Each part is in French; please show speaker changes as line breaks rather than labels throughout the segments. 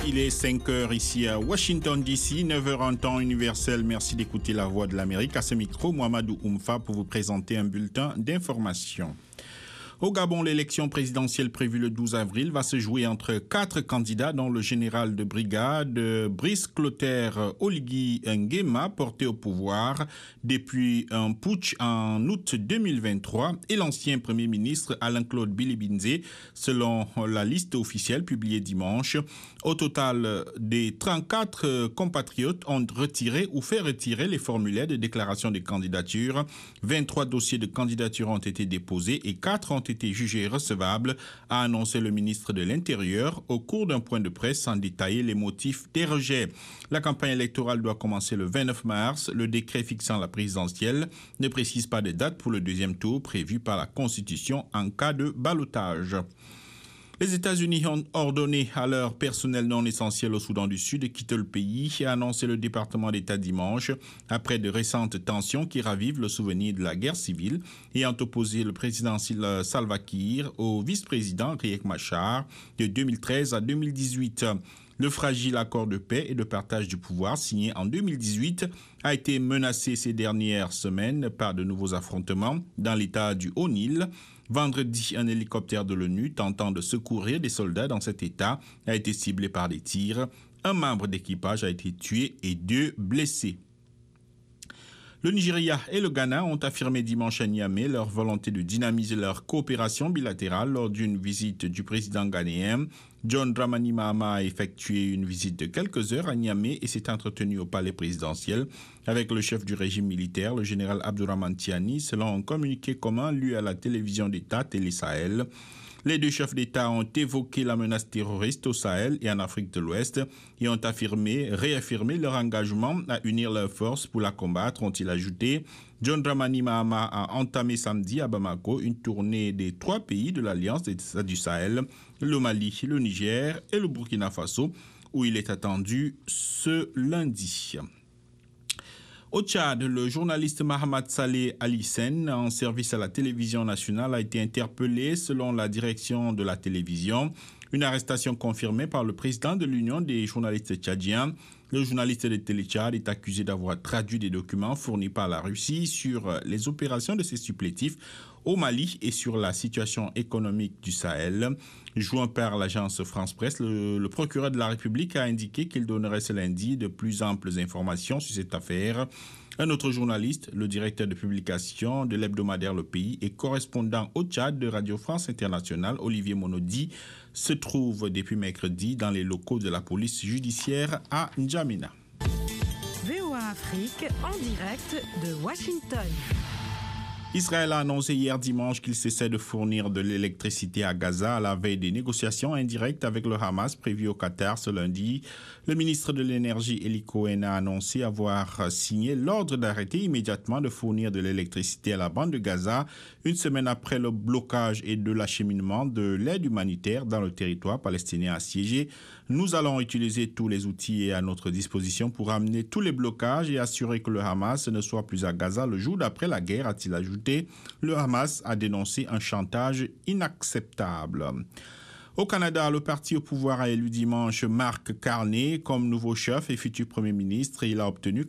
Il est 5 heures ici à Washington DC, 9 heures en temps universel. Merci d'écouter la voix de l'Amérique. À ce micro, Mohamedou Oumfa pour vous présenter un bulletin d'information. Au Gabon, l'élection présidentielle prévue le 12 avril va se jouer entre 4 candidats dont le général de brigade Brice Clotaire Oligui Nguema, porté au pouvoir depuis un putsch en août 2023, et l'ancien premier ministre Alain-Claude Bilibinze, selon la liste officielle publiée dimanche. Au total, des 34 compatriotes ont retiré ou fait retirer les formulaires de déclaration de candidature. 23 dossiers de candidature ont été déposés et 4 ont été jugés recevables, a annoncé le ministre de l'Intérieur au cours d'un point de presse sans détailler les motifs des rejets. La campagne électorale doit commencer le 29 mars. Le décret fixant la présidentielle ne précise pas de date pour le deuxième tour prévu par la Constitution en cas de ballottage. Les États-Unis ont ordonné à leur personnel non essentiel au Soudan du Sud de quitter le pays, a annoncé le département d'État dimanche, après de récentes tensions qui ravivent le souvenir de la guerre civile ayant opposé le président Salva Kiir au vice-président Riek Machar de 2013 à 2018. Le fragile accord de paix et de partage du pouvoir signé en 2018 a été menacé ces dernières semaines par de nouveaux affrontements dans l'état du Haut-Nil. Vendredi, un hélicoptère de l'ONU tentant de secourir des soldats dans cet état a été ciblé par des tirs. Un membre d'équipage a été tué et 2 blessés. Le Nigeria et le Ghana ont affirmé dimanche à Niamey leur volonté de dynamiser leur coopération bilatérale lors d'une visite du président ghanéen. John Dramani Mahama a effectué une visite de quelques heures à Niamey et s'est entretenu au palais présidentiel avec le chef du régime militaire, le général Abdourahmane Tiani, selon un communiqué commun lu à la télévision d'État Télé Sahel. Les 2 chefs d'État ont évoqué la menace terroriste au Sahel et en Afrique de l'Ouest et ont réaffirmé leur engagement à unir leurs forces pour la combattre, ont-ils ajouté. John Dramani Mahama a entamé samedi à Bamako une tournée des 3 pays de l'Alliance des États du Sahel, le Mali, le Niger et le Burkina Faso, où il est attendu ce lundi. Au Tchad, le journaliste Mahamat Saleh Alisen, en service à la télévision nationale, a été interpellé selon la direction de la télévision. Une arrestation confirmée par le président de l'Union des journalistes tchadiens. Le journaliste de Télé Tchad est accusé d'avoir traduit des documents fournis par la Russie sur les opérations de ses supplétifs au Mali et sur la situation économique du Sahel. Joint par l'agence France Presse, le procureur de la République a indiqué qu'il donnerait ce lundi de plus amples informations sur cette affaire. Un autre journaliste, le directeur de publication de l'hebdomadaire Le Pays et correspondant au Tchad de Radio France Internationale, Olivier Monodi, se trouve depuis mercredi dans les locaux de la police judiciaire à N'Djamena.
VOA Afrique en direct de Washington.
Israël a annoncé hier dimanche qu'il cessait de fournir de l'électricité à Gaza à la veille des négociations indirectes avec le Hamas prévues au Qatar ce lundi. Le ministre de l'Énergie, Eli Cohen, a annoncé avoir signé l'ordre d'arrêter immédiatement de fournir de l'électricité à la bande de Gaza, une semaine après le blocage et de l'acheminement de l'aide humanitaire dans le territoire palestinien assiégé. Nous allons utiliser tous les outils à notre disposition pour amener tous les blocages et assurer que le Hamas ne soit plus à Gaza le jour d'après la guerre, a-t-il ajouté. Le Hamas a dénoncé un chantage inacceptable. Au Canada, le parti au pouvoir a élu dimanche Mark Carney comme nouveau chef et futur premier ministre. Il a obtenu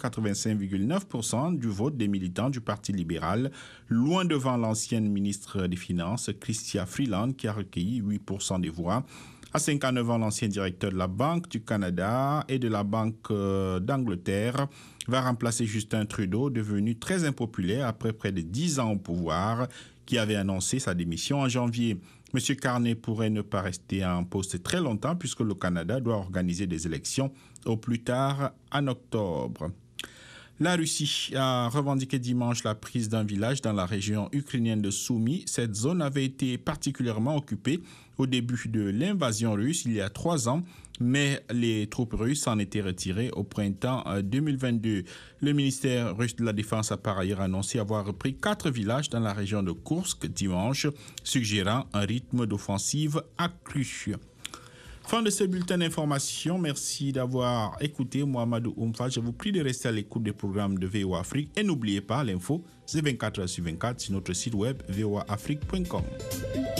85,9% du vote des militants du Parti libéral, loin devant l'ancienne ministre des Finances, Chrystia Freeland, qui a recueilli 8% des voix. À 59 ans, l'ancien directeur de la Banque du Canada et de la Banque d'Angleterre va remplacer Justin Trudeau, devenu très impopulaire après près de 10 ans au pouvoir, qui avait annoncé sa démission en janvier. M. Carney pourrait ne pas rester en poste très longtemps puisque le Canada doit organiser des élections au plus tard en octobre. La Russie a revendiqué dimanche la prise d'un village dans la région ukrainienne de Soumy. Cette zone avait été particulièrement occupée au début de l'invasion russe il y a 3 ans, mais les troupes russes s'en étaient retirées au printemps 2022. Le ministère russe de la Défense a par ailleurs annoncé avoir repris 4 villages dans la région de Koursk dimanche, suggérant un rythme d'offensive accru. Fin de ce bulletin d'information. Merci d'avoir écouté Mohamedou Oumfa. Je vous prie de rester à l'écoute des programmes de VOA Afrique. Et n'oubliez pas, l'info, c'est 24h sur 24 sur notre site web voaafrique.com.